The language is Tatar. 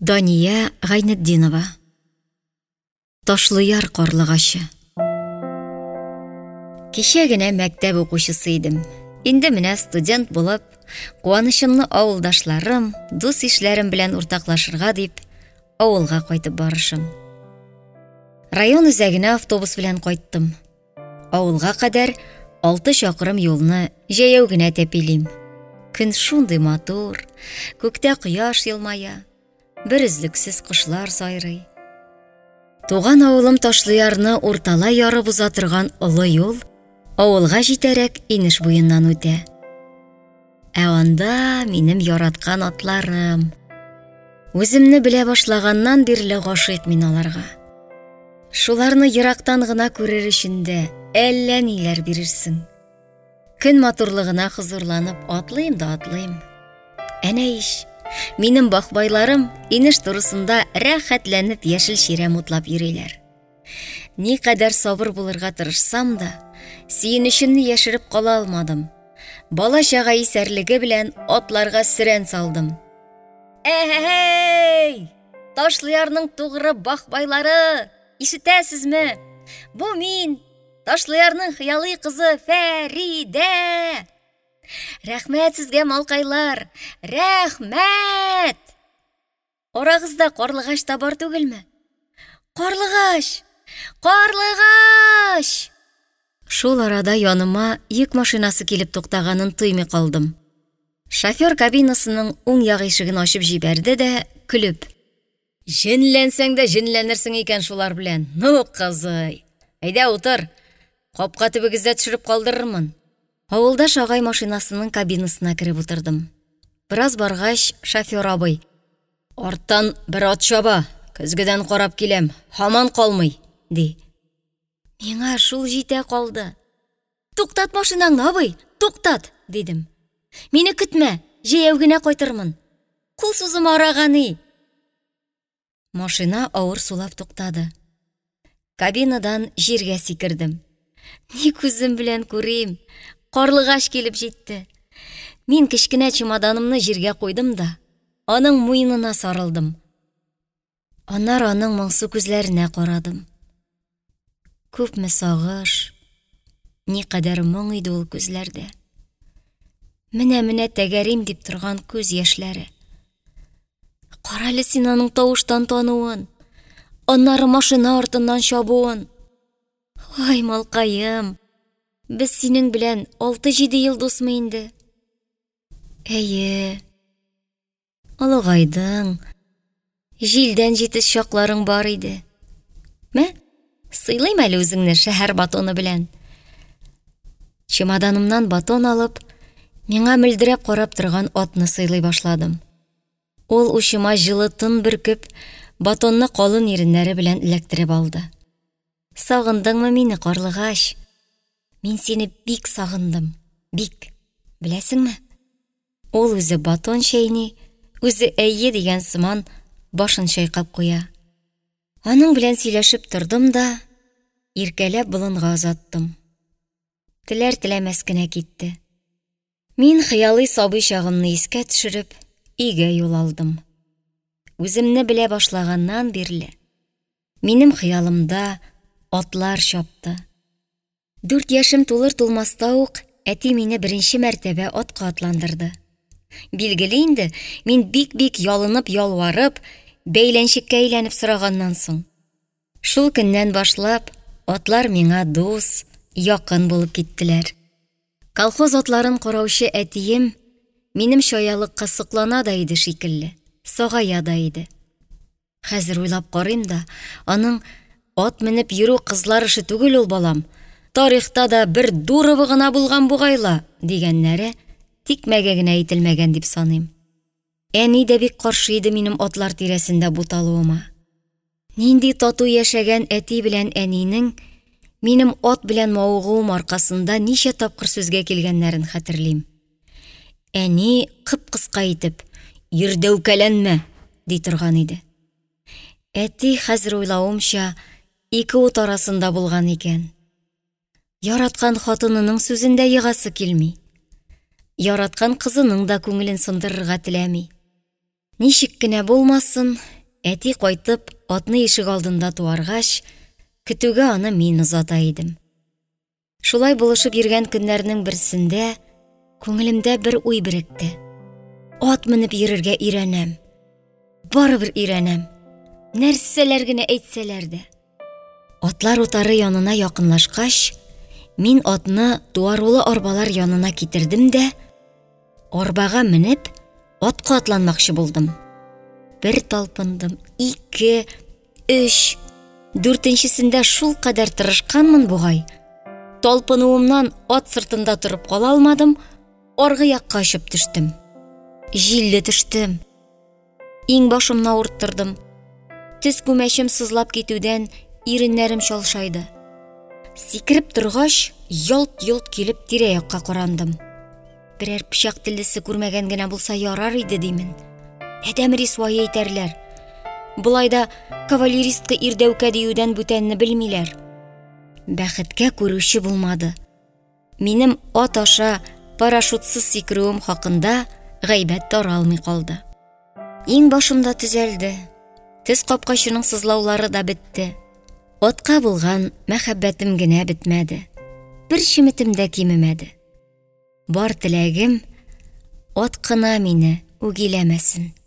Дания Гайнетдинова. Ташлыяр карлыгашы. Кичә генә мәктәп укучысы идем. Инде менә студент булып, куанычымны авылдашларым, дус-ишләрем белән уртаклашырга дип, авылга кайтып барышым. Район үзәгенә автобус белән кайттым. Авылга кадәр 6 чакрым юлны җәяү генә тәпилим. Көн шундый матур, күктә кояш елмая, бер өзлексез кошлар сайрый. Туган авылым Ташлыярны урталай ярып уза торган олы юл авылга җитәрәк инеш буеннан үтә. Анда минем яраткан атларым. Үземне белә башлаганнан бирле гашыйк мин аларга. Шуларны ерактан гына күрер өчен дә әллә ниләр бирерсең. Көн матурлыгына хозурланып атлыйм да атлыйм. Әнә иш, минем бахбайларым инеш турысында рәхәтләнеп яшел чирәм утлап йөриләр. Никадәр сабыр булырга тырышсам да, сөенечемне яшереп кала алмадым. Бала-чага исәрлеге белән атларга сөрән салдым. Әй! Ташлыярның тугры бахбайлары, ишетәсезме? Бу мин, Ташлыярның хыялый кызы Фәридә. Рәхмәт сезгә, малкайлар, рәхмәт! Орагызда карлыгач та бар түгелме? Карлыгач! Карлыгач! Шул арада яныма йөк машинасы килеп туктаганын тоймый калдым. Шофер кабинасының уң як ишеген ачып җибәрде дә, көлеп: "Җенләнсәң дә җенләнерсең икән шулар белән. Ну, кызый, әйдә утыр. Капка төбегездә төшереп калдырырмын." Авылдаш агай машинасының кабинасына кереп утырдым. Бераз баргач, шофер абый: "Арттан бер ат чаба, көзгедән карап киләм, һаман калмый", ди. Миңа шул җитә калды. "Туктат машинаңны, абый, туктат", дидем. "Мине көтмә, җәяү генә кайтырмын. Кул сузым араганы." Машина авыр сулап туктады. Кабинадан җиргә сикердем. Ни күзем белән күрим, карлыгач килеп җитте. Мин кечкенә чемоданымны җиргә куйдым да, аның муенына сарылдым. Аннары аның моңсу күзләренә карадым. Күпме сагыш, никадәр моң иде ул күзләрдә. Менә тәгәрим дип торган күз яшьләре. Каралы син аның тавыштан тануын, аннары машина артыннан чабуын. Ай, малкаем, без синең белән 6-7 ел дусмы инде? Әйе. Алыгайдың, җилдән җитез чакларың бар иде. Мә, сыйлыйм әле үзеңне шәһәр батоны белән. Чемоданымнан батон алып, миңа мөлдерәп карап торган атны сыйлый башладым. Ул ушыма җылы тын бөркеп, батонны калын иреннәре белән эләктереп алды. Сагындыңмы мине, карлыгач? Мин сине бик сагындым, бик. Беләсеңме? Ул үзе батон чәйни, үзе әйе дигән сыман башын чайкап куя. Аның белән сөйләшеп тордым да, иркәләп болынга озаттым. Теләр-теләмәс кенә китте. Мин хыялый сабый чагымны искә төшереп, өйгә юл алдым. Үземне белә башлаганнан бирле, минем хыялымда атлар чапты. 4 яшем тулыр-тулмаста ук әти мине беренче мәртәбә атка атландырды. Билгеле инде, мин бик ялынып, ялварып, бәйләнчеккә әйләнеп сораганнан соң. Шул көннән башлап, атлар миңа дус, якын булып киттеләр. Колхоз атларын караучы әтием минем чаялыкка соклана да иде шикелле, сагая да иде. Хәзер уйлап карыйм да, аның ат менеп йөрү кызлар эше түгел ул, балам. Тарихта да бер дурывы гына булган бугайла, дигәннәре тикмәгә генә әйтелмәгән дип саныйм. Әни дә бик каршы иде минем атлар тирәсендә буталуыма. Нинди тату яшәгән әти белән әнинең минем ат белән мавыгуым аркасында ничә тапкыр сүзгә килгәннәрен хәтерлим. Әни кып-кыска итеп: "Йөрдәүкәләнмә", ди торган иде. Әти хәзер уйлавымча 2 ут арасында булган икән. Яраткан хатынының сүзендә егасы килми. Яраткан кызының да күңелен сындырырга теләми. Ничек кенә булмасын, Әти кайтып, атны ишек алдында туаргач, көтүгә аны мин озата идем. Шулай булышып йөргән көннәрнең берсендә күңелемдә бер уй беректе. Ат менеп йөрергә өйрәнәм. Барыбер өйрәнәм. Нәрсәләр генә әйтсәләр дә. Атлар утары янына якынлашкач, мин атны туарулы арбалар янына китердем дә, арбага менеп, атка атланмакчы булдым. Бер талпындым, 2, 3, 4-нчесендә шул кадәр тырышканмын бугай. Талпынуымнан ат сыртында торып кала алмадым, аргы якка очып төштем. Җилле төштем. Иң башымны авырттырдым. Тез күмәчем сызлап китүдән иреннәрем шалшайды. Сикереп торгач, ялт-йолт килеп тирә-якка карандым. Берәр пычак теллесе күрмәгән генә булса ярар иде димен. Әдәм рисвай әйтәрләр. Булайда кавалеристка ирдәүкә диюдән бүтәнне белмиләр. Бәхеткә күрүче булмады. Минем ат аша парашютсыз сикерүем хакында гайбәт таралмый калды. Иң башымда төзәлде. Тез капкачының сызлаулары да бетте. Атка булган мәхәббәтем генә бетмәде. Бер шиметем дә кимемәде. Бар теләгем ат кына мине үгиләмәсен.